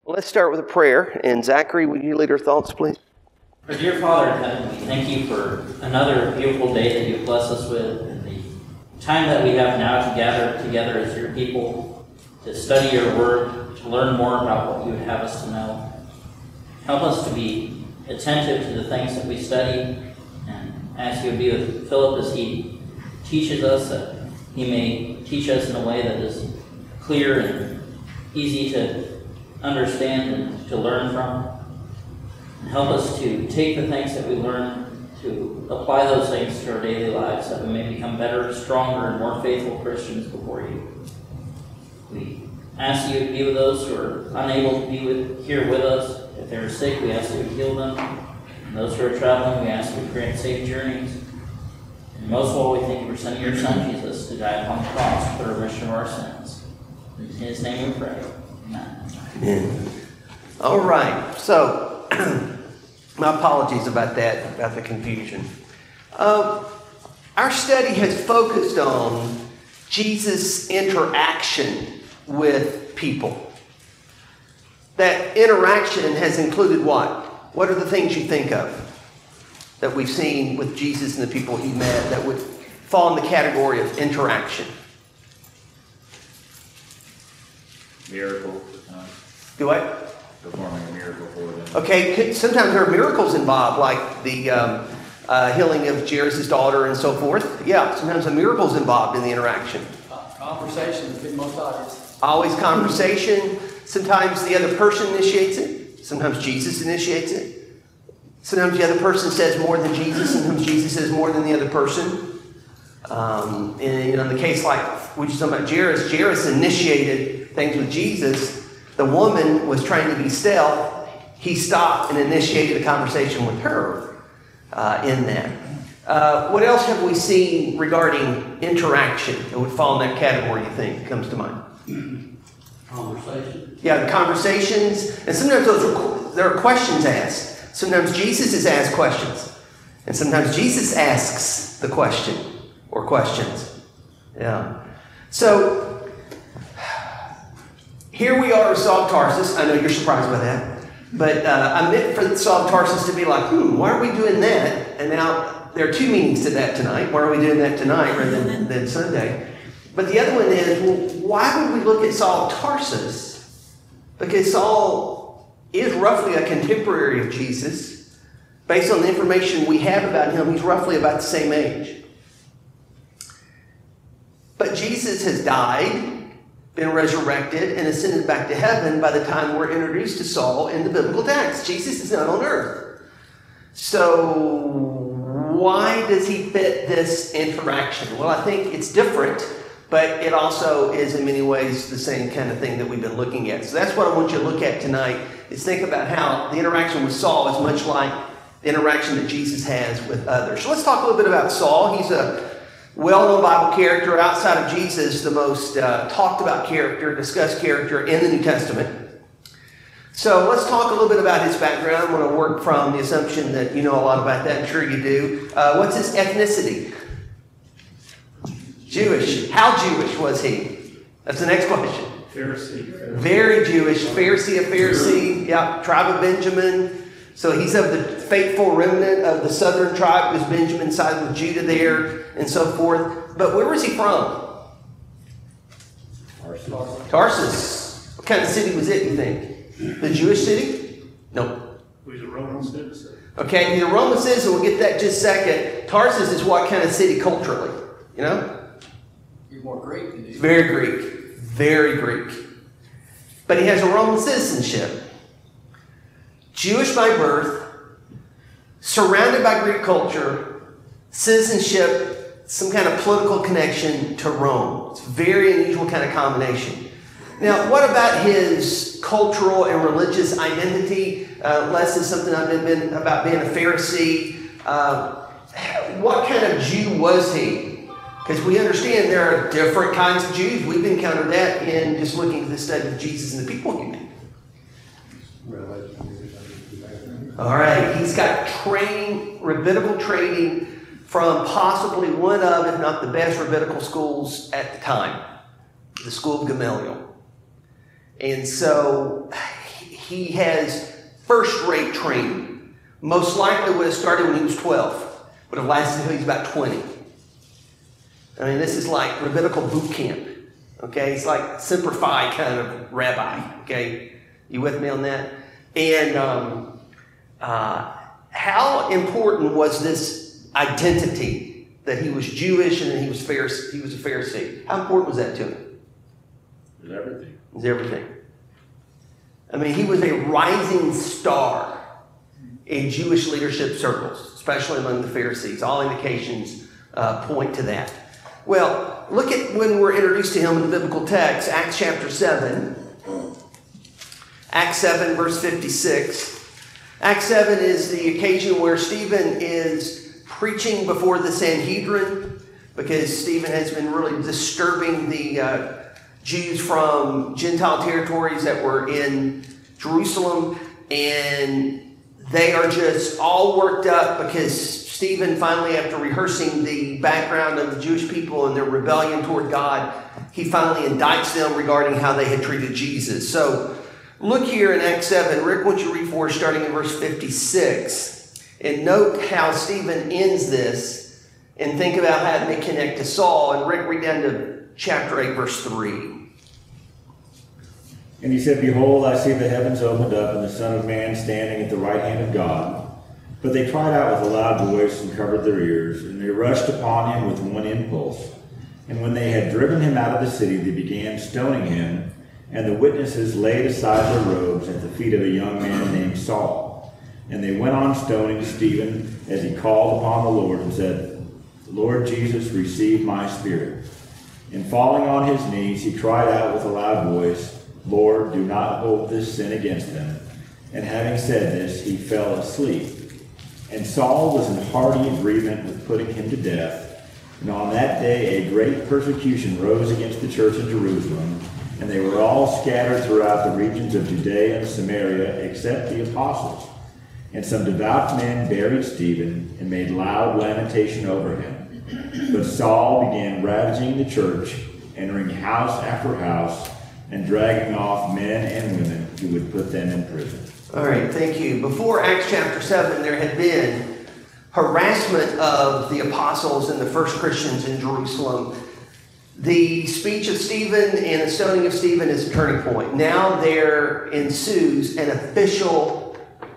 Let's start with a prayer. And Zachary, would you lead our thoughts, please? Our dear Father in heaven, we thank you for another beautiful day that you've blessed us with, and the time that we have now to gather together as your people to study your word, to learn more about what you would have us to know. Help us to be attentive to the things that we study, and ask you to be with Philip as he teaches us, that he may teach us in a way that is clear and easy to understand and to learn from. And help us to take the things that we learn, to apply those things to our daily lives, that we may become better, stronger, and more faithful Christians before you. We ask you to be with those who are unable to be here with us. If they're sick, we ask you to heal them. And those who are traveling, we ask you to grant safe journeys. And most of all, we thank you for sending your Son, Jesus, to die upon the cross for the remission of our sins. In his name we pray. Amen. Amen. All right. So, my apologies about that, about the confusion. Our study has focused on Jesus' interaction with people. That interaction has included what? What are the things you think of that we've seen with Jesus and the people he met that would fall in the category of interaction? Miracle. Do what? Performing a miracle for them. Okay, sometimes there are miracles involved, like the healing of Jairus' daughter and so forth. Yeah, sometimes a miracle's involved in the interaction. Conversation has been most obvious. Always conversation. Sometimes the other person initiates it. Sometimes Jesus initiates it. Sometimes the other person says more than Jesus. Sometimes Jesus says more than the other person. And in the case like we just talking about Jairus initiated things with Jesus. The woman was trying to be stealth. He stopped and initiated a conversation with her in that. What else have we seen regarding interaction that would fall in that category, you think, comes to mind? Conversation. Yeah, the conversations. And sometimes there are questions asked. Sometimes Jesus is asked questions. And sometimes Jesus asks the question or questions. Yeah. So, here we are with Saul of Tarsus. I know you're surprised by that. But I meant for Saul of Tarsus to be like, why are we doing that? And now there are two meanings to that tonight. Why are we doing that tonight rather than Sunday? But the other one is, why would we look at Saul of Tarsus? Because Saul is roughly a contemporary of Jesus. Based on the information we have about him, he's roughly about the same age. But Jesus has died, been resurrected, and ascended back to heaven by the time we're introduced to Saul in the biblical text. Jesus is not on earth. So why does he fit this interaction? Well, I think it's different, but it also is in many ways the same kind of thing that we've been looking at. So that's what I want you to look at tonight, is think about how the interaction with Saul is much like the interaction that Jesus has with others. So let's talk a little bit about Saul. He's a well-known Bible character, outside of Jesus, the most talked about character, discussed character in the New Testament. So let's talk a little bit about his background. I'm going to work from the assumption that you know a lot about that. I'm sure you do. What's his ethnicity? Jewish. How Jewish was he? That's the next question. Pharisee. Very Jewish. Pharisee of Pharisee. Yeah, tribe of Benjamin. So he's of the faithful remnant of the southern tribe, because Benjamin sided with Judah there, and so forth. But where was he from? Tarsus. What kind of city was it, you think? The Jewish city? No. He's a Roman citizen. Okay, he's a Roman citizen. We'll get that in just a second. Tarsus is what kind of city culturally? You know? You're more Greek than you. Very Greek. Very Greek. But he has a Roman citizenship. Jewish by birth, surrounded by Greek culture, citizenship, some kind of political connection to Rome. It's a very unusual kind of combination. Now, what about his cultural and religious identity? Les is something I've been about being a Pharisee. What kind of Jew was he? Because we understand there are different kinds of Jews. We've encountered that in just looking at the study of Jesus and the people he met. All right, he's got training, rabbinical training from possibly one of, if not the best, rabbinical schools at the time, the School of Gamaliel. And so he has first-rate training. Most likely would have started when he was 12. Would have lasted until he's about 20. I mean, this is like rabbinical boot camp. Okay, it's like Semper Fi kind of rabbi. Okay, you with me on that? And how important was this identity that he was Jewish and that he was a Pharisee? How important was that to him? It was everything. It was everything. I mean, he was a rising star in Jewish leadership circles, especially among the Pharisees. All indications point to that. Well, look at when we're introduced to him in the biblical text, Acts chapter 7. Acts 7, verse 56. Acts 7 is the occasion where Stephen is preaching before the Sanhedrin because Stephen has been really disturbing the Jews from Gentile territories that were in Jerusalem, and they are just all worked up because Stephen finally, after rehearsing the background of the Jewish people and their rebellion toward God, he finally indicts them regarding how they had treated Jesus. So look here in Acts 7. Rick, why don't you read for us starting in verse 56, and note how Stephen ends this and think about how it may connect to Saul. And Rick, read down to chapter 8, verse 3. And he said, Behold, I see the heavens opened up, and the Son of Man standing at the right hand of God. But they cried out with a loud voice and covered their ears, and they rushed upon him with one impulse. And when they had driven him out of the city, they began stoning him, and the witnesses laid aside their robes at the feet of a young man named Saul. And they went on stoning Stephen as he called upon the Lord and said, Lord Jesus, receive my spirit. And falling on his knees, he cried out with a loud voice, Lord, do not hold this sin against them. And having said this, he fell asleep. And Saul was in hearty agreement with putting him to death. And on that day a great persecution rose against the church in Jerusalem, and they were all scattered throughout the regions of Judea and Samaria, except the apostles. And some devout men buried Stephen and made loud lamentation over him. But Saul began ravaging the church, entering house after house, and dragging off men and women who would put them in prison. All right, thank you. Before Acts chapter 7, there had been harassment of the apostles and the first Christians in Jerusalem. The speech of Stephen and the stoning of Stephen is a turning point. Now there ensues an official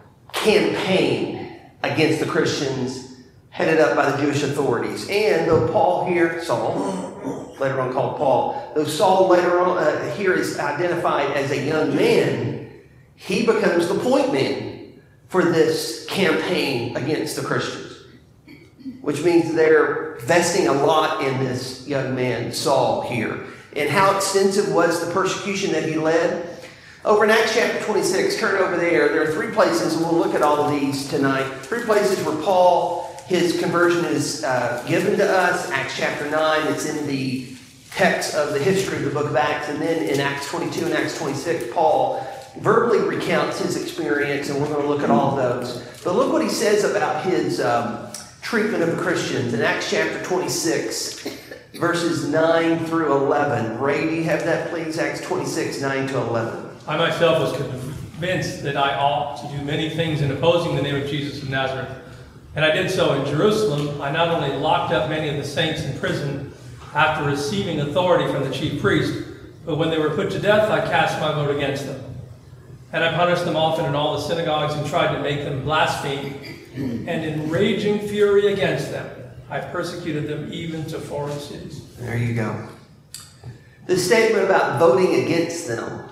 campaign against the Christians headed up by the Jewish authorities. And though Paul here, Saul, later on called Paul, though Saul later on here is identified as a young man, he becomes the point man for this campaign against the Christians, which means they're vesting a lot in this young man, Saul, here. And how extensive was the persecution that he led? Over in Acts chapter 26, turn over there. There are three places, and we'll look at all of these tonight. Three places where Paul, his conversion is given to us. Acts chapter 9, it's in the text of the history of the book of Acts. And then in Acts 22 and Acts 26, Paul verbally recounts his experience, and we're going to look at all of those. But look what he says about his treatment of the Christians in Acts chapter 26, verses 9 through 11. Ray, do you have that, please? Acts 26, 9 to 11. I myself was convinced that I ought to do many things in opposing the name of Jesus of Nazareth. And I did so in Jerusalem. I not only locked up many of the saints in prison after receiving authority from the chief priest, but when they were put to death, I cast my vote against them. And I punished them often in all the synagogues and tried to make them blaspheme. And in raging fury against them, I persecuted them even to foreign cities. There you go. The statement about voting against them.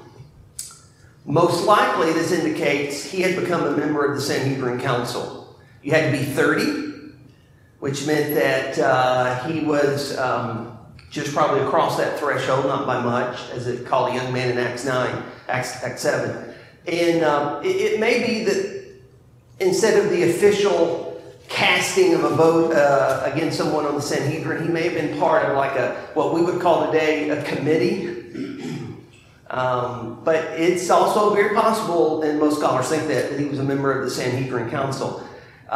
Most likely, this indicates he had become a member of the Sanhedrin Council. You had to be 30, which meant that he was just probably across that threshold, not by much, as it called a young man in Acts 7. And it may be that instead of the official casting of a vote against someone on the Sanhedrin, he may have been part of like what we would call today a committee. But it's also very possible, and most scholars think that he was a member of the Sanhedrin Council.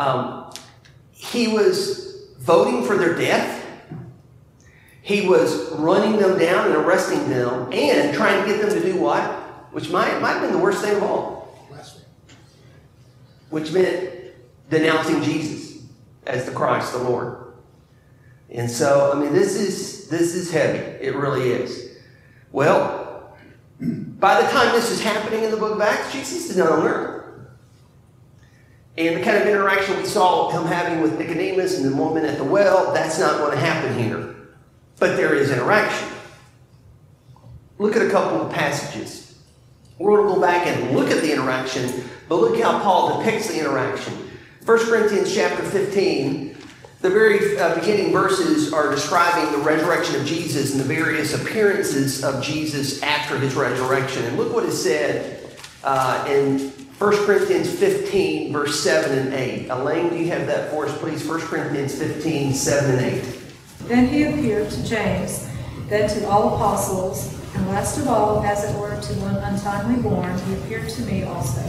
He was voting for their death. He was running them down and arresting them and trying to get them to do what? Which might have been the worst thing of all. which meant denouncing Jesus as the Christ, the Lord. And so, I mean, this is heavy. It really is. Well, by the time this is happening in the book of Acts, Jesus is not on earth. And the kind of interaction we saw him having with Nicodemus and the woman at the well, that's not going to happen here. But there is interaction. Look at a couple of passages. We're going to go back and look at the interaction, but look how Paul depicts the interaction. 1 Corinthians chapter 15, the very beginning verses are describing the resurrection of Jesus and the various appearances of Jesus after his resurrection. And look what is said in 1 Corinthians 15, verse 7 and 8. Elaine, do you have that for us, please? 1 Corinthians 15, 7 and 8. Then he appeared to James, then to all apostles, and last of all, as it were, to one untimely born, he appeared to me also.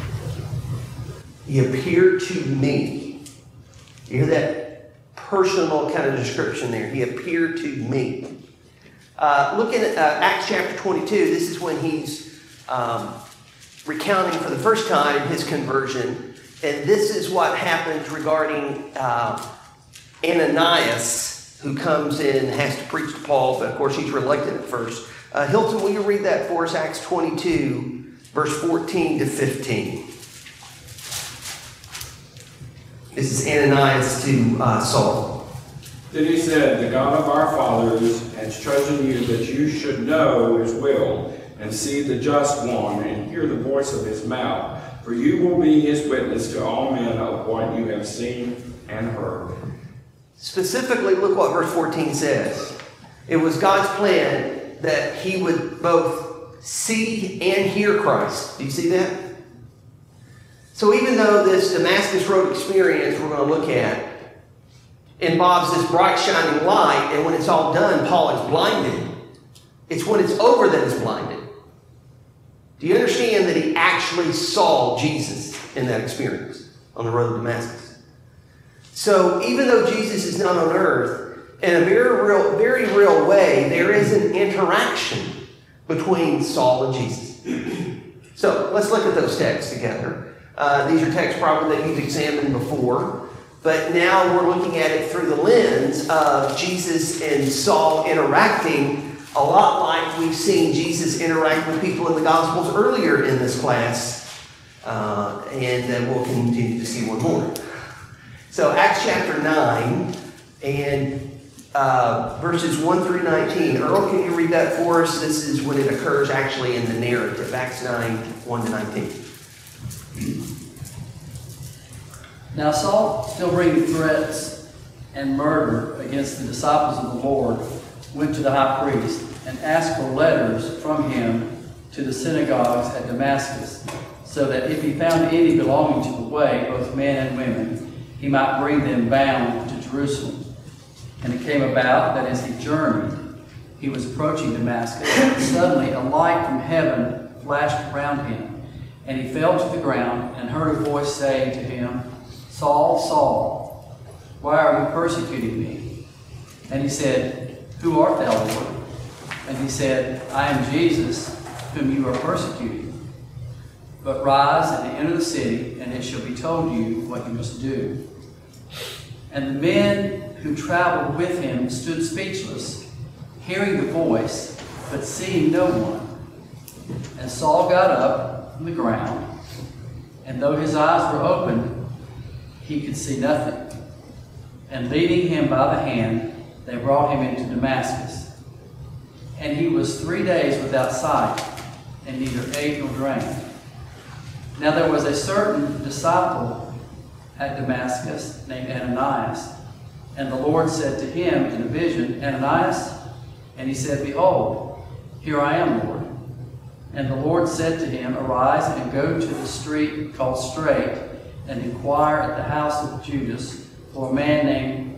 He appeared to me. You hear that personal kind of description there. He appeared to me. Looking at Acts chapter 22, this is when he's recounting for the first time his conversion. And this is what happens regarding Ananias, who comes in and has to preach to Paul, but of course he's reluctant at first. Hilton, will you read that for us? Acts 22, verse 14 to 15. This is Ananias to Saul. Then he said, "The God of our fathers has chosen you that you should know his will and see the just one and hear the voice of his mouth. For you will be his witness to all men of what you have seen and heard." Specifically, look what verse 14 says. It was God's plan that he would both see and hear Christ. Do you see that? So even though this Damascus Road experience we're going to look at involves this bright shining light, and when it's all done, Paul is blinded, it's when it's over that he's blinded. Do you understand that he actually saw Jesus in that experience on the road to Damascus? So even though Jesus is not on earth, in a very real way, there is an interaction between Saul and Jesus. So let's look at those texts together. These are texts probably that you've examined before, but now we're looking at it through the lens of Jesus and Saul interacting a lot like we've seen Jesus interact with people in the Gospels earlier in this class, and we'll continue to see one more. So Acts chapter 9 and verses 1 through 19. Earl, can you read that for us? This is when it occurs actually in the narrative, Acts 9, 1 to 19. Now Saul, still bringing threats and murder against the disciples of the Lord, went to the high priest and asked for letters from him to the synagogues at Damascus, so that if he found any belonging to the way, both men and women, he might bring them bound to Jerusalem. And it came about that as he journeyed, he was approaching Damascus, and suddenly a light from heaven flashed around him, and he fell to the ground and heard a voice saying to him, "Saul, Saul, why are you persecuting me?" And he said, "Who art thou, Lord?" And he said, "I am Jesus, whom you are persecuting. But rise and enter the city, and it shall be told you what you must do." And the men who traveled with him stood speechless, hearing the voice, but seeing no one. And Saul got up from the ground, and though his eyes were open, he could see nothing. And leading him by the hand, they brought him into Damascus. And he was 3 days without sight, and neither ate nor drank. Now there was a certain disciple at Damascus named Ananias. And the Lord said to him in a vision, "Ananias?" And he said, "Behold, here I am, Lord." And the Lord said to him, "Arise and go to the street called Straight, and inquire at the house of Judas for a man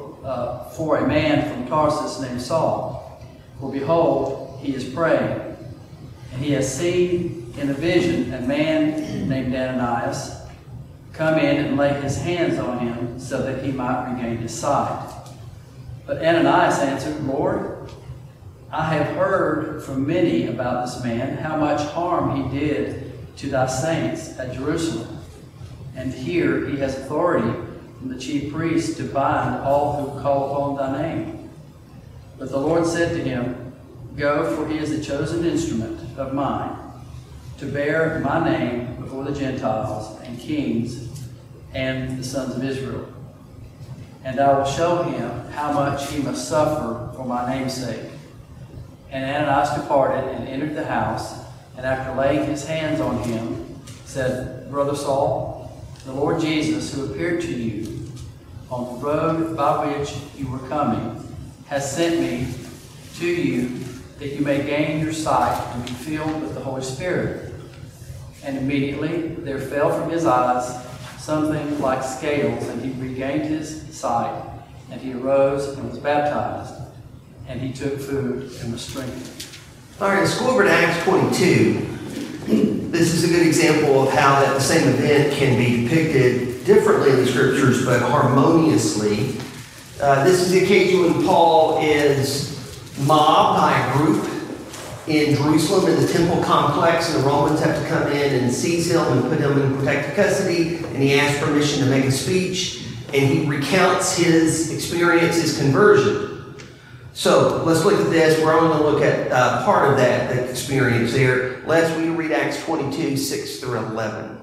from Tarsus named Saul. For behold, he is praying, and he has seen in a vision a man named Ananias come in and lay his hands on him so that he might regain his sight." But Ananias answered, "Lord, I have heard from many about this man, how much harm he did to thy saints at Jerusalem. And here he has authority from the chief priests to bind all who call upon thy name. But the Lord said to him, Go, for he is a chosen instrument of mine, to bear my name before the Gentiles and kings and the sons of Israel. And I will show him how much he must suffer for my name's sake. And Ananias departed and entered the house, and after laying his hands on him, said, Brother Saul, the Lord Jesus, who appeared to you on the road by which you were coming, has sent me to you that you may gain your sight and be filled with the Holy Spirit. And immediately there fell from his eyes something like scales, and he regained his sight, and he arose and was baptized, and he took food and was strengthened. All right, let's go over to Acts 22. This is a good example of how that the same event can be depicted differently in the scriptures, but harmoniously. This is the occasion when Paul is mobbed by a group in Jerusalem in the temple complex, and the Romans have to come in and seize him and put him in protective custody, and he asks permission to make a speech, and he recounts his experience, his conversion. So let's look at this. We're only going to look at part of that experience there. Les, will you read Acts 22, 6 through 11?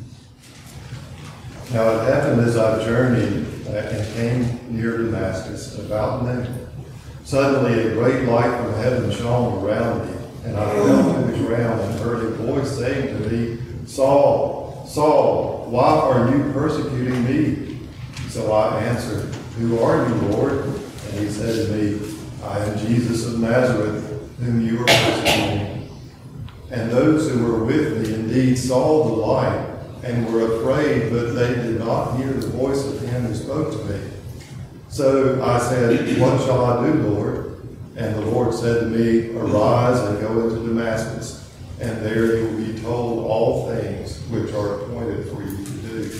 Now it happened as I journeyed and came near Damascus, about noon. Suddenly a great light from heaven shone around me, and I fell to the ground and heard a voice saying to me, Saul, Saul, why are you persecuting me? So I answered, Who are you, Lord? And he said to me, I am Jesus of Nazareth, whom you are persecuting. And those who were with me indeed saw the light and were afraid, but they did not hear the voice of him who spoke to me. So I said, What shall I do, Lord? And the Lord said to me, Arise and go into Damascus, and there you will be told all things which are appointed for you to do.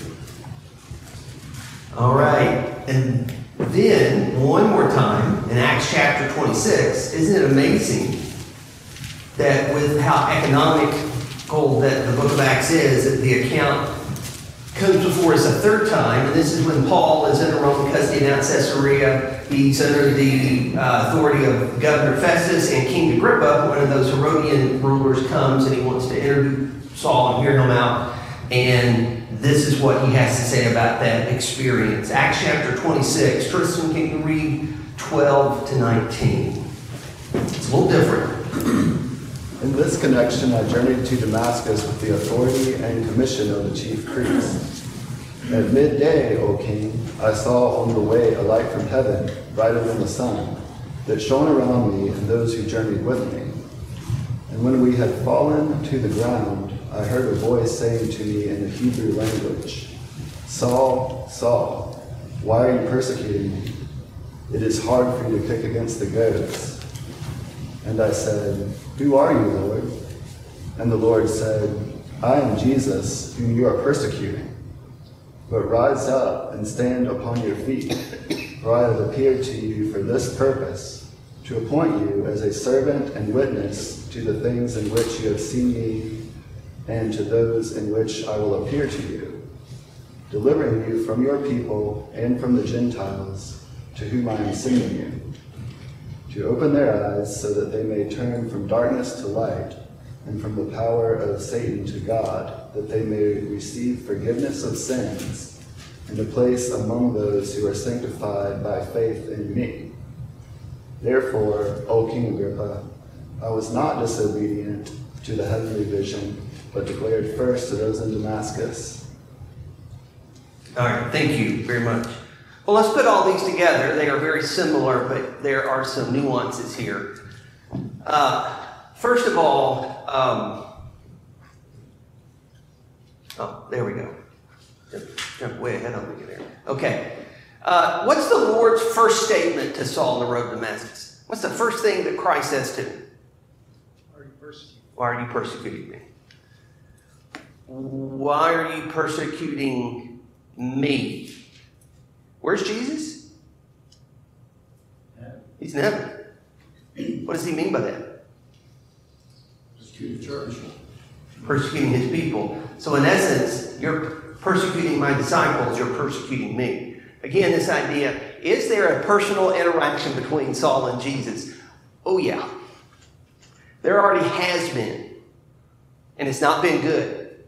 All right, and then one more time in Acts chapter 26, isn't it amazing that with how economical that the book of Acts is, that the account comes before us a third time, and this is when Paul is under Roman custody in Caesarea. He's under the authority of Governor Festus, and King Agrippa, one of those Herodian rulers, comes and he wants to interview Saul and hear him out. And this is what he has to say about that experience. Acts chapter 26. Tristan, can you read 12 to 19? It's a little different. In this connection, I journeyed to Damascus with the authority and commission of the chief priests. At midday, O king, I saw on the way a light from heaven, brighter than the sun, that shone around me and those who journeyed with me. And when we had fallen to the ground, I heard a voice saying to me in the Hebrew language, Saul, Saul, why are you persecuting me? It is hard for you to kick against the goads. And I said, Who are you, Lord? And the Lord said, I am Jesus, whom you are persecuting. But rise up and stand upon your feet, for I have appeared to you for this purpose, to appoint you as a servant and witness to the things in which you have seen me, and to those in which I will appear to you, delivering you from your people and from the Gentiles, to whom I am sending you, to open their eyes so that they may turn from darkness to light, and from the power of Satan to God, that they may receive forgiveness of sins, and a place among those who are sanctified by faith in me. Therefore, O King Agrippa, I was not disobedient to the heavenly vision, but declared first to those in Damascus. All right, thank you very much. Well, let's put all these together. They are very similar, but there are some nuances here. First of all, there we go. Jump way ahead on me there. Okay. What's the Lord's first statement to Saul on the road to Damascus? What's the first thing that Christ says to him? Why are you persecuting me? Why are you persecuting me? Where's Jesus? He's in heaven. What does he mean by that? Persecuted church. persecuting his people. So in essence, you're persecuting my disciples, you're persecuting me. Again, this idea, is there a personal interaction between Saul and Jesus? Oh yeah. There already has been. And it's not been good.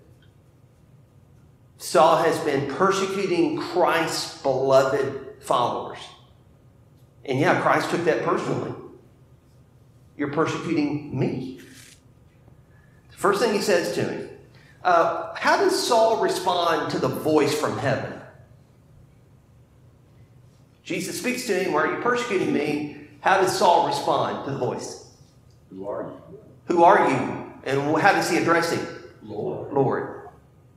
Saul has been persecuting Christ's beloved followers. And yeah, Christ took that personally. You're persecuting me. The first thing he says to him, how does Saul respond to the voice from heaven? Jesus speaks to him, why are you persecuting me? How does Saul respond to the voice? Who are you? Who are you? And how does he address him? Lord. Lord.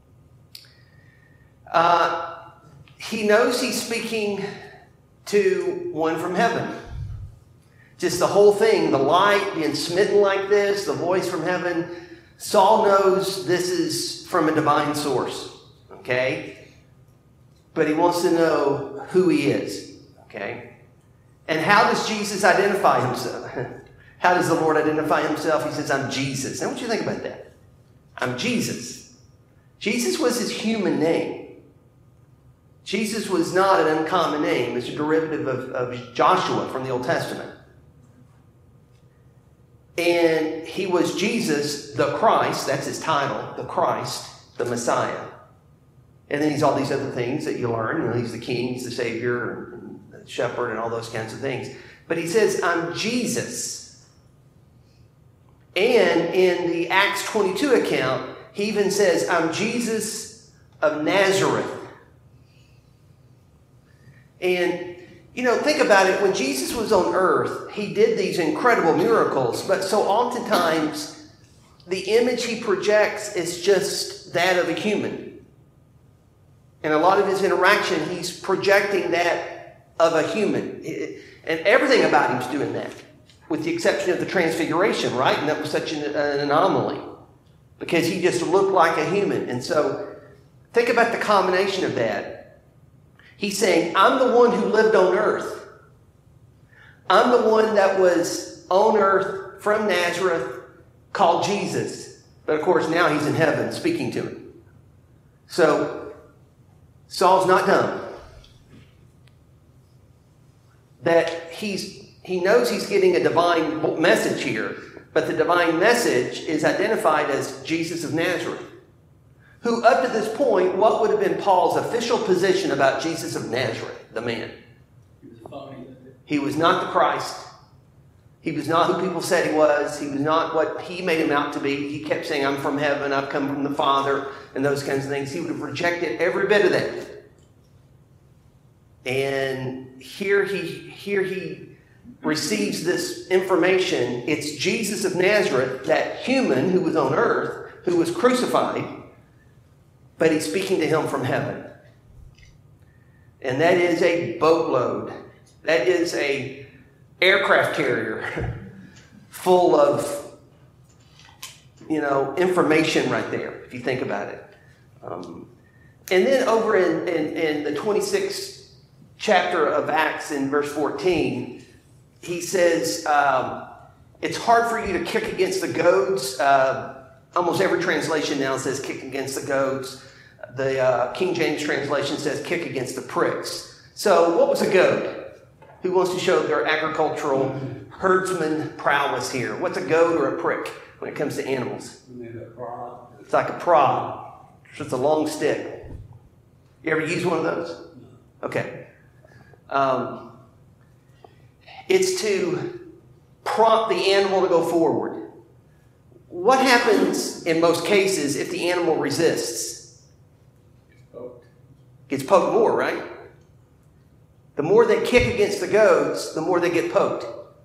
He knows he's speaking to one from heaven. Just the whole thing, the light being smitten like this, the voice from heaven. Saul knows this is from a divine source, okay? But he wants to know who he is, okay? And how does Jesus identify himself? How does the Lord identify himself? He says, I'm Jesus. Now, what do you think about that? I'm Jesus. Jesus was his human name. Jesus was not an uncommon name. It's a derivative of Joshua from the Old Testament. And he was Jesus, the Christ. That's his title, the Christ, the Messiah. And then he's all these other things that you learn. You know, he's the king, he's the Savior, and the shepherd, and all those kinds of things. But he says, I'm Jesus. And in the Acts 22 account, he even says, I'm Jesus of Nazareth. And, you know, think about it. When Jesus was on earth, he did these incredible miracles. But so oftentimes, the image he projects is just that of a human. And a lot of his interaction, he's projecting that of a human. And everything about him's doing that, with the exception of the transfiguration, right? And that was such an anomaly, because he just looked like a human. And so think about the combination of that. He's saying, I'm the one who lived on earth. I'm the one that was on earth from Nazareth, called Jesus. But of course, now he's in heaven speaking to him. So Saul's not dumb. That he knows he's getting a divine message here, but the divine message is identified as Jesus of Nazareth, who up to this point, what would have been Paul's official position about Jesus of Nazareth, the man? He was phony. He was not the Christ. He was not who people said he was. He was not what he made him out to be. He kept saying, I'm from heaven, I've come from the Father, and those kinds of things. He would have rejected every bit of that. And here he receives this information. It's Jesus of Nazareth, that human who was on earth, who was crucified, but he's speaking to him from heaven. And that is a boatload. That is a aircraft carrier full of, information right there, if you think about it. And then over in the 26th chapter of Acts in verse 14, he says, it's hard for you to kick against the goads. Almost every translation now says kick against the goads. The King James translation says kick against the pricks. So what was a goad? Who wants to show their agricultural herdsman prowess here? What's a goad or a prick when it comes to animals? It's like a prod. It's just a long stick. You ever use one of those? Okay. It's to prompt the animal to go forward. What happens in most cases if the animal resists? Gets poked more, right? The more they kick against the goads, the more they get poked.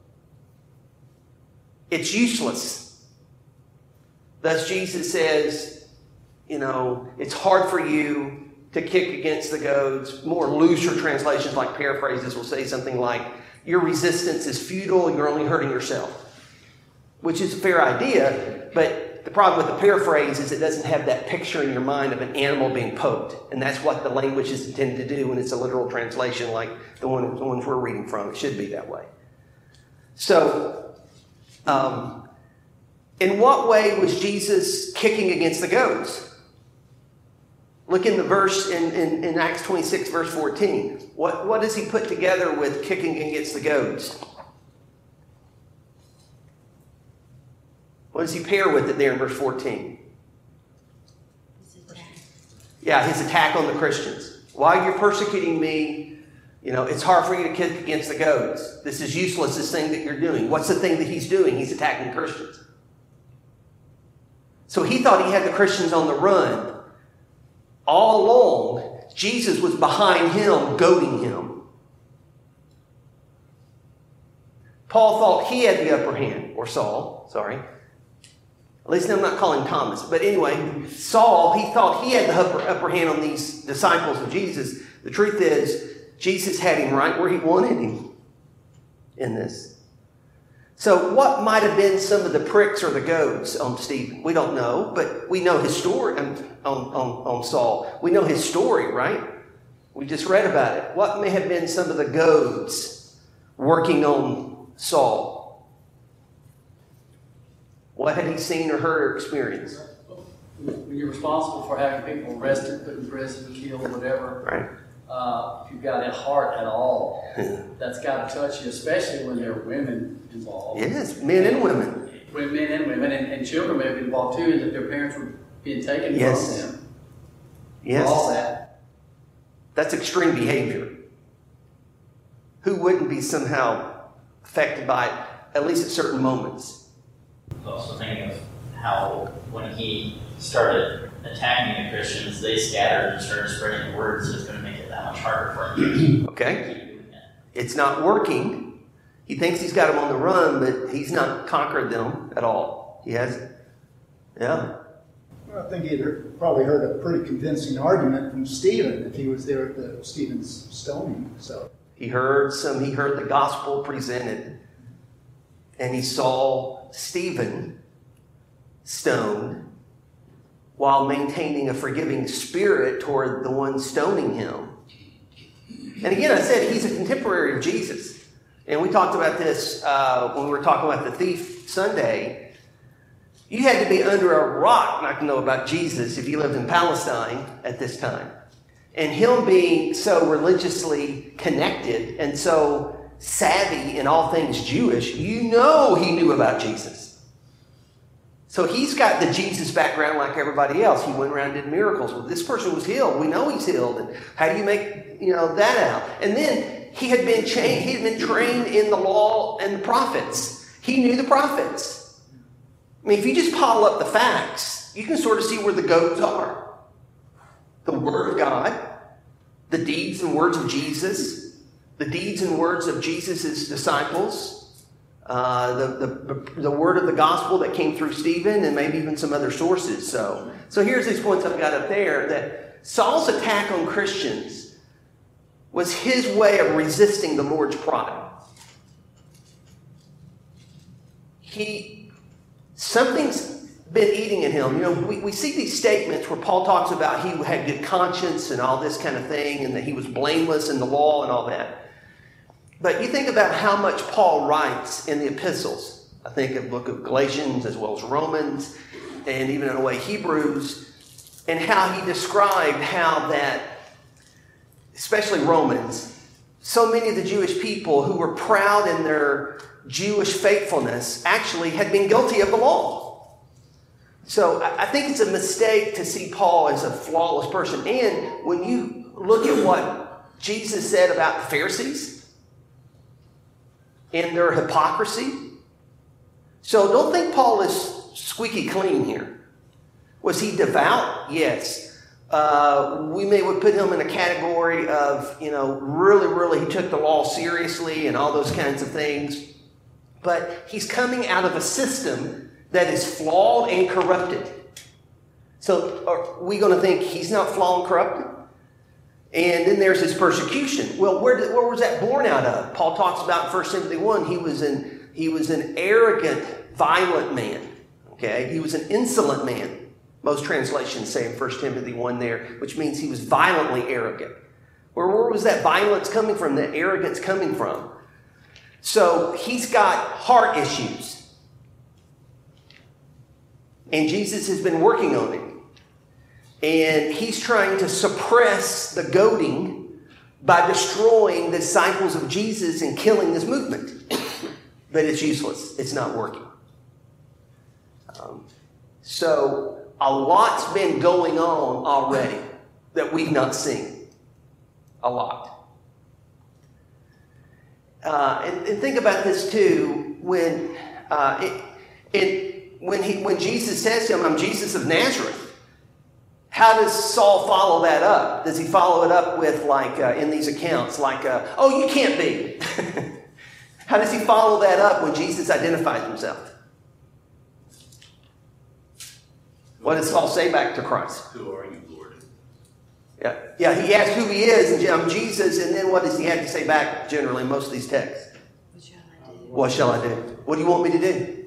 It's useless. Thus Jesus says, it's hard for you to kick against the goads. More looser translations, like paraphrases, will say something like, your resistance is futile, you're only hurting yourself. Which is a fair idea, but the problem with the paraphrase is it doesn't have that picture in your mind of an animal being poked. And that's what the language is intended to do when it's a literal translation like the ones we're reading from. It should be that way. So, In what way was Jesus kicking against the goads? Look in the verse in Acts 26, verse 14. What does he put together with kicking against the goads? What does he pair with it there in verse 14? Yeah, his attack on the Christians. While you're persecuting me, it's hard for you to kick against the goads. This is useless, this thing that you're doing. What's the thing that he's doing? He's attacking Christians. So he thought he had the Christians on the run. All along, Jesus was behind him, goading him. Paul thought he had the upper hand, or Saul, sorry. At least I'm not calling Thomas. But anyway, Saul, he thought he had the upper hand on these disciples of Jesus. The truth is, Jesus had him right where he wanted him in this. So what might have been some of the pricks or the goads on Stephen? We don't know, but we know his story on Saul. We know his story, right? We just read about it. What may have been some of the goads working on Saul? What had he seen or heard or experienced? When you're responsible for having people arrested, put in prison, killed, whatever, right? If you've got a heart at all, that's got to touch you, especially when there are women involved. Yes, men and women. Men and women, and children may have been involved too, and that their parents were being taken yes. from them. Yes. All that. That's extreme behavior. Who wouldn't be somehow affected by it, at least at certain moments? I was also thinking of how when he started attacking the Christians, they scattered and started spreading the word, so it's going to make it that much harder for him. Okay. It's not working. He thinks he's got them on the run, but he's not conquered them at all. He hasn't. Yeah. Well, I think he'd probably heard a pretty convincing argument from Stephen if he was there at the Stephen's stoning. So he heard the gospel presented, and he saw Stephen stoned while maintaining a forgiving spirit toward the one stoning him. And again, I said he's a contemporary of Jesus. And we talked about this when we were talking about the thief Sunday. You had to be under a rock not to know about Jesus if you lived in Palestine at this time. And him being so religiously connected and so savvy in all things Jewish, he knew about Jesus. So he's got the Jesus background like everybody else. He went around and did miracles. Well, this person was healed. We know he's healed. And how do you make that out? And then he had been trained in the law and the prophets. He knew the prophets. I mean, if you just pile up the facts, you can sort of see where the goats are. The Word of God, the deeds and words of Jesus, the deeds and words of Jesus' disciples, the word of the gospel that came through Stephen, and maybe even some other sources. So here's these points I've got up there, that Saul's attack on Christians was his way of resisting the Lord's pride. Something's been eating at him. We see these statements where Paul talks about he had good conscience and all this kind of thing, and that he was blameless in the law and all that. But you think about how much Paul writes in the epistles. I think of the book of Galatians as well as Romans, and even in a way Hebrews, and how he described how that, especially Romans, so many of the Jewish people who were proud in their Jewish faithfulness actually had been guilty of the law. So I think it's a mistake to see Paul as a flawless person. And when you look at what Jesus said about the Pharisees and their hypocrisy, so don't think Paul is squeaky clean here. Was he devout? Yes. We would put him in a category of, really he took the law seriously and all those kinds of things. But he's coming out of a system that is flawed and corrupted. So are we going to think he's not flawed and corrupted? And then there's his persecution. Well, where was that born out of? Paul talks about in 1 Timothy 1, he was an arrogant, violent man. Okay? He was an insolent man. Most translations say in 1 Timothy 1 there, which means he was violently arrogant. Where was that violence coming from, that arrogance coming from? So he's got heart issues. And Jesus has been working on it. And he's trying to suppress the goading by destroying the disciples of Jesus and killing this movement. But it's useless. It's not working. So a lot's been going on already that we've not seen. A lot. And think about this too. When Jesus says to him, "I'm Jesus of Nazareth," how does Saul follow that up? Does he follow it up with, like, in these accounts, like, "Oh, you can't be"? How does he follow that up when Jesus identifies himself? What does Saul say back to Christ? "Who are you, Lord?" Yeah. He asks who he is, and I'm Jesus, and then what does he have to say back generally in most of these texts? What shall I do? What do you want me to do?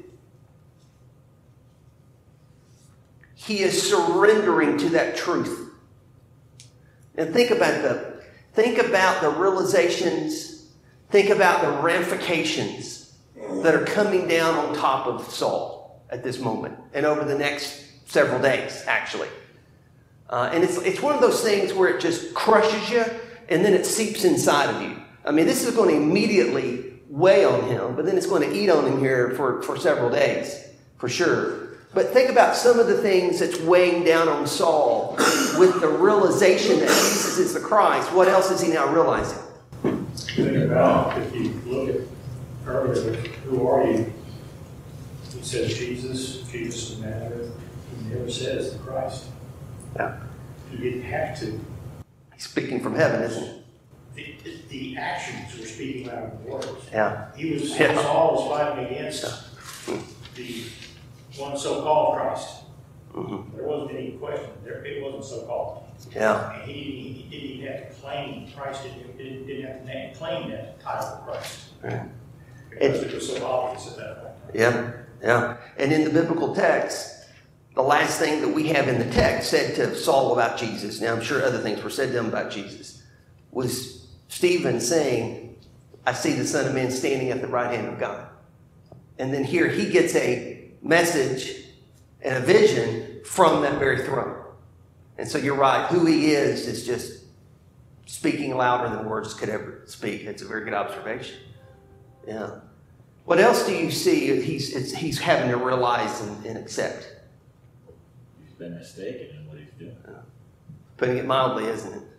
He is surrendering to that truth. And think about the realizations, think about the ramifications that are coming down on top of Saul at this moment and over the next several days, actually. And it's one of those things where it just crushes you and then it seeps inside of you. I mean, this is going to immediately weigh on him, but then it's going to eat on him here for several days, for sure. But think about some of the things that's weighing down on Saul with the realization that Jesus is the Christ. What else is he now realizing? Think about, if you look at earlier, who are you? He says Jesus of Nazareth. He never says the Christ. Yeah. He didn't have to. He's speaking from heaven, isn't he? The actions were speaking louder than words. Yeah. Saul was fighting against the one so-called Christ. Mm-hmm. There wasn't any question. It wasn't so-called. Yeah. And he didn't even have to claim Christ. Didn't have to claim that title of Christ. Right. Because it was so obvious at that point. Yeah. And in the biblical text, the last thing that we have in the text said to Saul about Jesus, now I'm sure other things were said to him about Jesus, was Stephen saying, "I see the Son of Man standing at the right hand of God." And then here he gets a message and a vision from that very throne. And so you're right, who he is just speaking louder than words could ever speak. It's a very good observation. Yeah. What else do you see he's having to realize and accept? He's been mistaken in what he's doing. Putting it mildly, isn't it?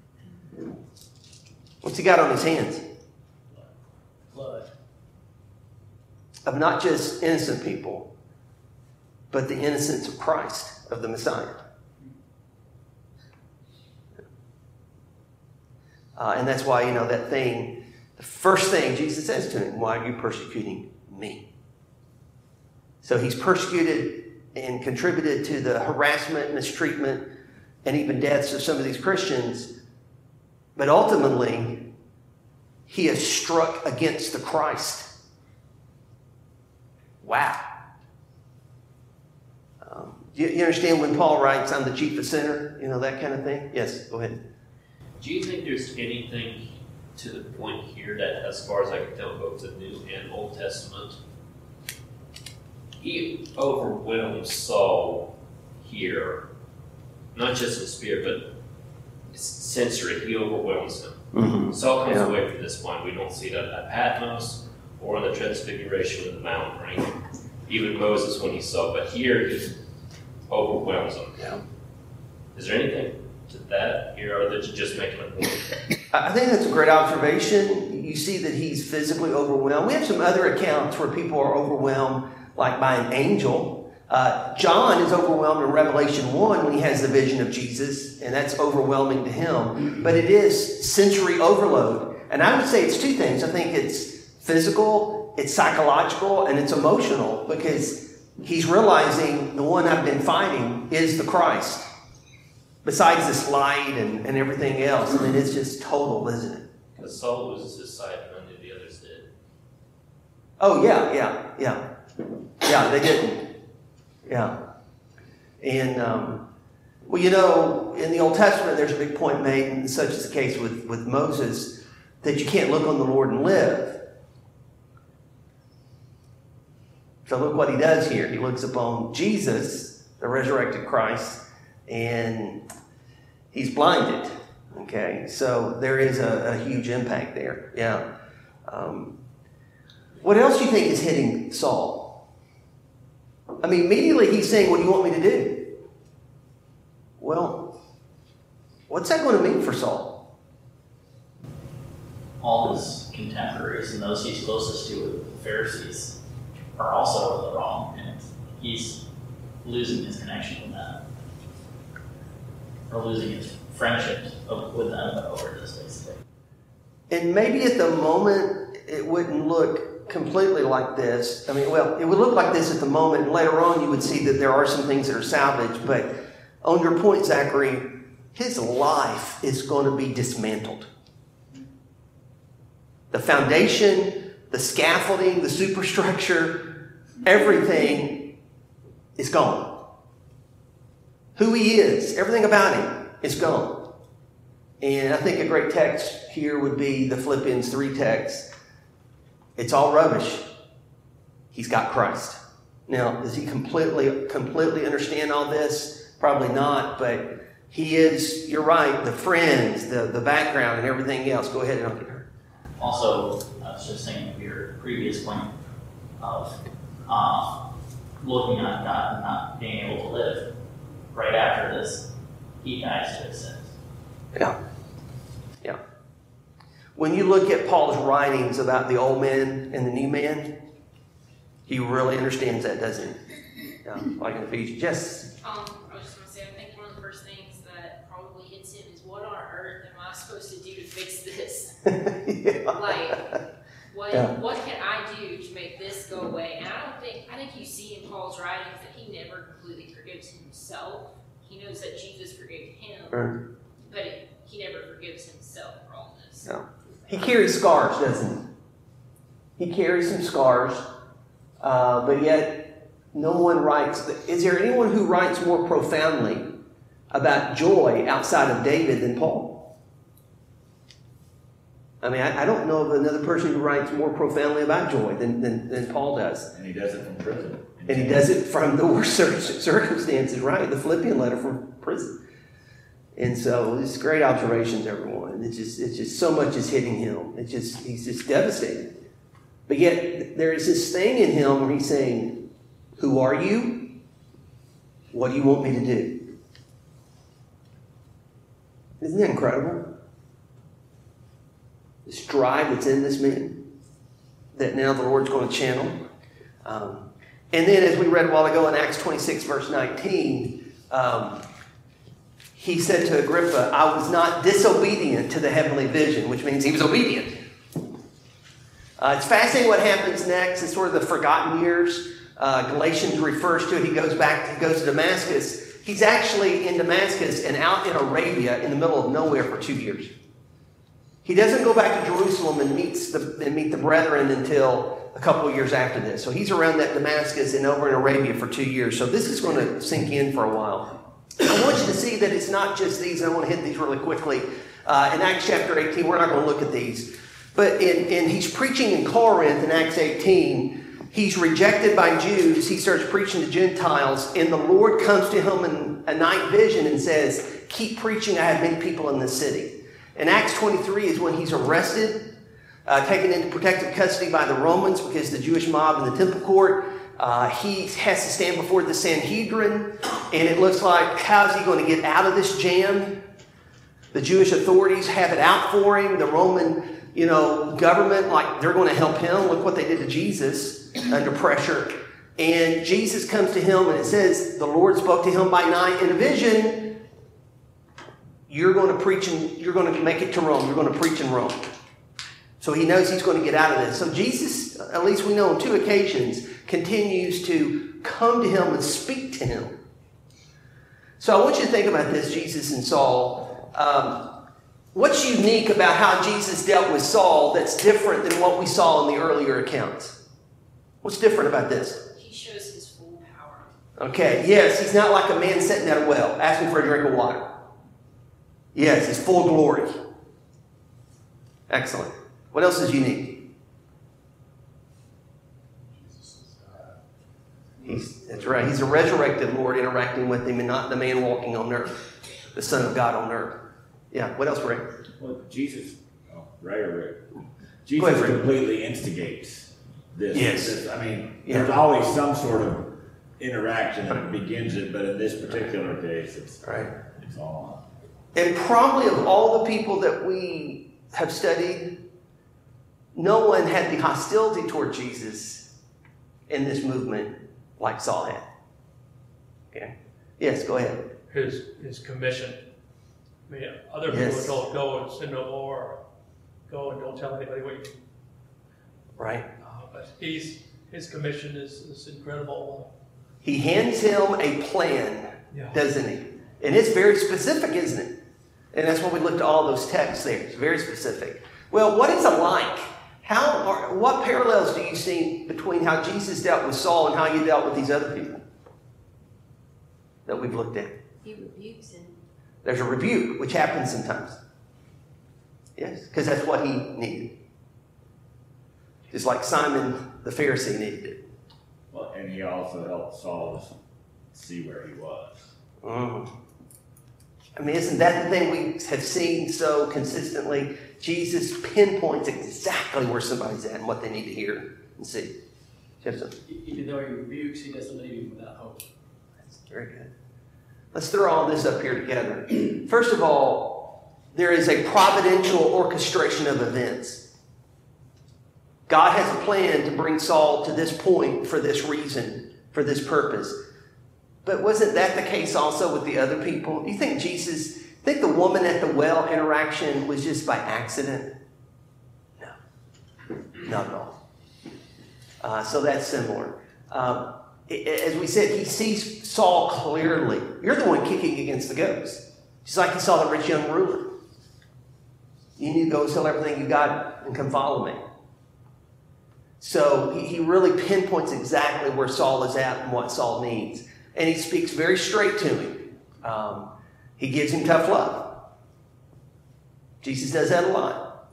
What's he got on his hands? Blood. Of not just innocent people, but the innocence of Christ, of the Messiah. And that's why, that thing, the first thing Jesus says to him, "Why are you persecuting me?" So he's persecuted and contributed to the harassment, mistreatment, and even deaths of some of these Christians. But ultimately, he has struck against the Christ. Wow. You understand when Paul writes, "I'm the chiefest sinner," that kind of thing? Yes, go ahead. Do you think there's anything to the point here that, as far as I can tell, both the New and Old Testament, he overwhelms Saul here, not just in spirit, but sensory. He overwhelms him. Mm-hmm. Saul comes away from this point. We don't see that at Patmos or on the Transfiguration of the Mount, right? Even Moses when he saw, but here he overwhelms him. Yeah. Is there anything to that here, or that you're just making a point? I think that's a great observation. You see that he's physically overwhelmed. We have some other accounts where people are overwhelmed, like by an angel. John is overwhelmed in Revelation 1 when he has the vision of Jesus, and that's overwhelming to him. But it is sensory overload. And I would say it's two things. I think it's physical, it's psychological, and it's emotional, because he's realizing the one I've been fighting is the Christ. Besides this light and everything else. I mean, it's just total, isn't it? Because Saul loses his sight, none of the others did. Oh, yeah. Yeah, they didn't. Yeah. And, in the Old Testament, there's a big point made, and such is the case with Moses, that you can't look on the Lord and live. So look what he does here. He looks upon Jesus, the resurrected Christ, and he's blinded. Okay, so there is a huge impact there. Yeah. What else do you think is hitting Saul? I mean, immediately he's saying, what do you want me to do? Well, what's that going to mean for Saul? All his contemporaries and those he's closest to, the Pharisees, are also in the wrong, and he's losing his connection with them, or losing his friendship with them over this, basically. And maybe at the moment it wouldn't look completely like this. I mean, well, it would look like this at the moment, and later on you would see that there are some things that are salvaged. But on your point, Zachary, his life is going to be dismantled. The foundation, the scaffolding, the superstructure, everything is gone. Who he is, everything about him is gone. And I think a great text here would be the Philippians 3 text. It's all rubbish. He's got Christ. Now, does he completely understand all this? Probably not, but he is, you're right, the friends, the background, and everything else. Go ahead and I'll get her. Also, I was just saying of your previous point of looking at God and not being able to live. Right after this, he dies to his sins. Yeah. Yeah. When you look at Paul's writings about the old man and the new man, he really understands that, doesn't he? Yeah, like in Ephesians. Yes? I was just going to say, I think one of the first things that probably hits him is, what on earth am I supposed to do to fix this? Yeah. Like, what can I do to make this go away? And I think you see in Paul's writings that he never completely forgives himself. He knows that Jesus forgave him, but he never forgives himself for all this. No. He carries scars, doesn't he? He carries some scars, but yet no one writes. Is there anyone who writes more profoundly about joy outside of David than Paul? I mean, I don't know of another person who writes more profoundly about joy than Paul does. And he does it from prison. And he does it from the worst circumstances, right? The Philippian letter from prison. And so it's great observations, everyone. It's just so much is hitting him. He's just devastated. But yet there is this thing in him where he's saying, who are you? What do you want me to do? Isn't that incredible? This drive that's in this man that now the Lord's going to channel. And then as we read a while ago in Acts 26 verse 19, he said to Agrippa, I was not disobedient to the heavenly vision, which means he was obedient. It's fascinating what happens next. It's sort of the forgotten years. Galatians refers to it. He goes to Damascus. He's actually in Damascus and out in Arabia in the middle of nowhere for 2 years. He doesn't go back to Jerusalem and meet the brethren until a couple of years after this. So he's around that Damascus and over in Arabia for 2 years. So this is going to sink in for a while. I want you to see that it's not just these. I want to hit these really quickly. In Acts chapter 18, we're not going to look at these. But he's preaching in Corinth in Acts 18. He's rejected by Jews. He starts preaching to Gentiles. And the Lord comes to him in a night vision and says, keep preaching. I have many people in this city. And Acts 23 is when he's arrested, taken into protective custody by the Romans because the Jewish mob in the temple court. He has to stand before the Sanhedrin, and it looks like, how's he going to get out of this jam? The Jewish authorities have it out for him. The Roman, government, like they're going to help him. Look what they did to Jesus under pressure. And Jesus comes to him, and it says the Lord spoke to him by night in a vision. You're going to preach, and you're going to make it to Rome. You're going to preach in Rome. So he knows he's going to get out of this. So Jesus, at least we know on 2 occasions, continues to come to him and speak to him. So I want you to think about this, Jesus and Saul. What's unique about how Jesus dealt with Saul that's different than what we saw in the earlier accounts? What's different about this? He shows his full power. Okay, yes, he's not like a man sitting at a well asking for a drink of water. Yes, his full glory. Excellent. What else is unique? That's right. He's a resurrected Lord interacting with him and not the man walking on earth, the Son of God on earth. Yeah, what else, Ray? Well, Jesus, Jesus completely instigates this. Yes. I mean, there's always some sort of interaction that begins it, but in this particular case, it's all on. And probably of all the people that we have studied, no one had the hostility toward Jesus in this movement like Saul had. Okay. Yes, go ahead. His commission. I mean, other people were told, go and sin no more. Go and don't tell anybody what you do. Right. But his commission is incredible. He hands him a plan, doesn't he? And it's very specific, isn't it? And that's why we looked at all those texts there. It's very specific. Well, what is it like? What parallels do you see between how Jesus dealt with Saul and how you dealt with these other people that we've looked at? He rebukes him. There's a rebuke, which happens sometimes. Yes, because that's what he needed. Just like Simon the Pharisee needed it. Well, and he also helped Saul see where he was. I mean, isn't that the thing we have seen so consistently? Jesus pinpoints exactly where somebody's at and what they need to hear and see. Even though he rebukes, he doesn't leave him without hope. That's very good. Let's throw all this up here together. First of all, there is a providential orchestration of events. God has a plan to bring Saul to this point for this reason, for this purpose. But wasn't that the case also with the other people? Do you think the woman at the well interaction was just by accident? No. Not at all. So that's similar. As we said, he sees Saul clearly. You're the one kicking against the goats. Just like he saw the rich young ruler. You need to go sell everything you got and come follow me. So he really pinpoints exactly where Saul is at and what Saul needs. And he speaks very straight to him. He gives him tough love. Jesus does that a lot.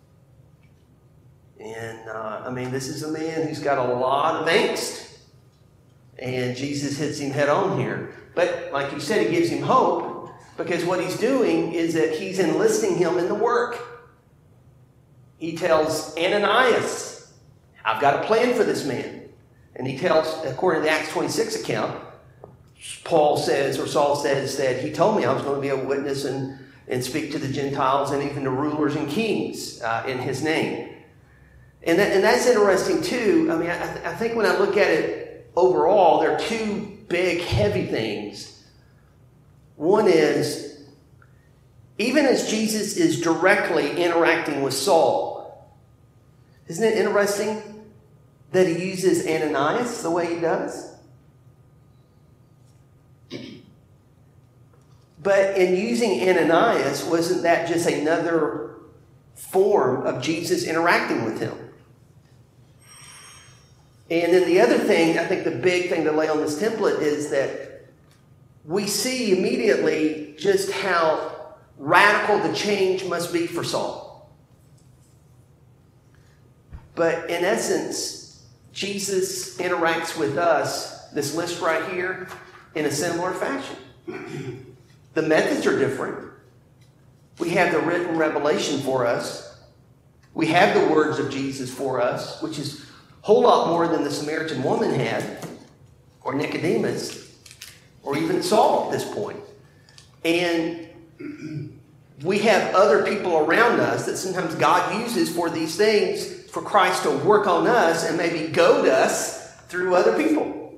And, this is a man who's got a lot of angst. And Jesus hits him head on here. But like you said, he gives him hope because what he's doing is that he's enlisting him in the work. He tells Ananias, I've got a plan for this man. And he tells, according to the Acts 26 account, Saul says that he told me I was going to be a witness and speak to the Gentiles and even the rulers and kings in his name. And that's interesting too. I mean, I think when I look at it overall, there are two big, heavy things. One is, even as Jesus is directly interacting with Saul, isn't it interesting that he uses Ananias the way he does? But in using Ananias, wasn't that just another form of Jesus interacting with him? And then the other thing, I think the big thing to lay on this template is that we see immediately just how radical the change must be for Saul. But in essence, Jesus interacts with us, this list right here, in a similar fashion. The methods are different. We have the written revelation for us. We have the words of Jesus for us, which is a whole lot more than the Samaritan woman had, or Nicodemus, or even Saul at this point. And we have other people around us that sometimes God uses for these things for Christ to work on us and maybe goad us through other people.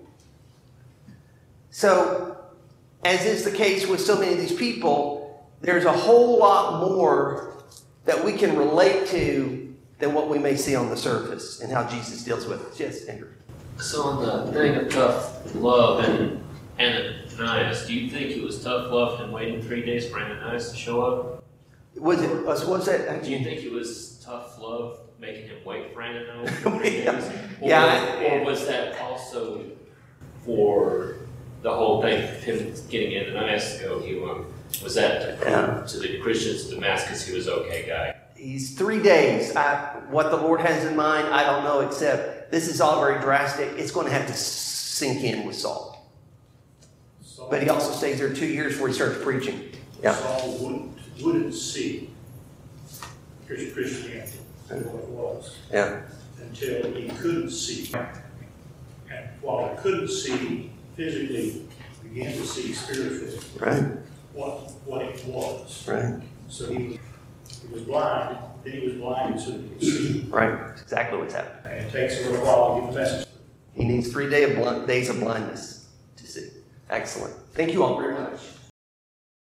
So, as is the case with so many of these people, there's a whole lot more that we can relate to than what we may see on the surface and how Jesus deals with us. Yes, Andrew. So on the thing of tough love and Ananias, do you think it was tough love and waiting 3 days for Ananias to show up? Was that? Do you think it was tough love making him wait for Ananias for 3 days? Or was that also for the whole thing of him getting Ananias to go? Was that to prove to the Christians of Damascus he was okay guy? He's 3 days. What the Lord has in mind, I don't know, except this is all very drastic. It's going to have to sink in with Saul. But he also stays there 2 years before he starts preaching. Yeah. Saul wouldn't see Christianity for what it was. Yeah. Until he couldn't see. And while he couldn't see physically, he began to see spiritually. Right. What it was. Right. So he was blind, then he was blinded so that he could see. Right. That's exactly what's happening. And it takes a little while to get the message. He needs 3 days of blindness to see. Excellent. Thank you all very much.